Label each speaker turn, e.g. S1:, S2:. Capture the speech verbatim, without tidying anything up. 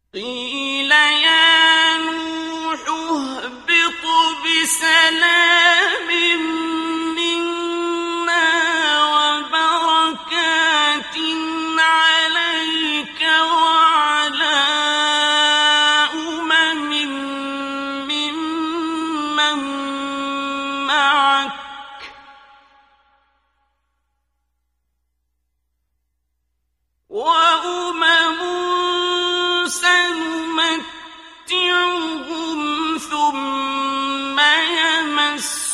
S1: قِيلَ يَا نُوحُ اهْبِطْ بِسَلَامٍ مِّنَّا وَبَرَكَاتٍ عَلَيْكَ وَعَلَىٰ أُمَمٍ مِّمَّن مَّعَكَ ۚ وَأُمَمٌ سَنُمَتِّعُهُمْ ثُمَّ يَمَسُّهُم